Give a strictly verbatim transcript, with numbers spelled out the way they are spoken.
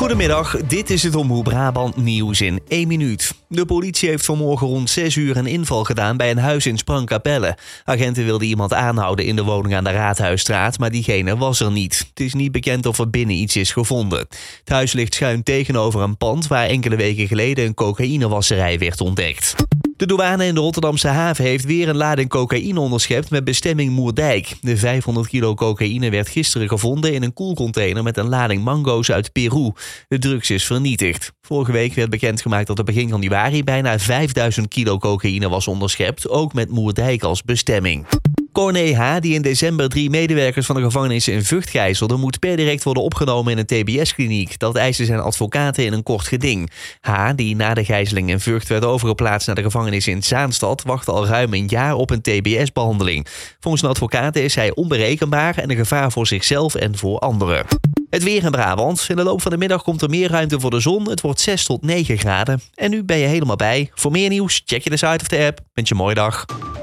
Goedemiddag, dit is het Omroep Brabant nieuws in één minuut. De politie heeft vanmorgen rond zes uur een inval gedaan bij een huis in Sprangkapelle. Agenten wilden iemand aanhouden in de woning aan de Raadhuisstraat, maar diegene was er niet. Het is niet bekend of er binnen iets is gevonden. Het huis ligt schuin tegenover een pand waar enkele weken geleden een cocaïnewasserij werd ontdekt. De douane in de Rotterdamse haven heeft weer een lading cocaïne onderschept met bestemming Moerdijk. De vijfhonderd kilo cocaïne werd gisteren gevonden in een koelcontainer met een lading mango's uit Peru. De drugs is vernietigd. Vorige week werd bekendgemaakt dat er begin januari bijna vijfduizend kilo cocaïne was onderschept, ook met Moerdijk als bestemming. Corné H., die in december drie medewerkers van de gevangenis in Vught gijzelde, moet per direct worden opgenomen in een T B S-kliniek. Dat eisen zijn advocaten in een kort geding. H., die na de gijzeling in Vught werd overgeplaatst naar de gevangenis in Zaanstad, wachtte al ruim een jaar op een T B S-behandeling. Volgens een advocaten is hij onberekenbaar en een gevaar voor zichzelf en voor anderen. Het weer in Brabant. In de loop van de middag komt er meer ruimte voor de zon. Het wordt zes tot negen graden. En nu ben je helemaal bij. Voor meer nieuws, check je de site of de app. Wens je een mooie dag.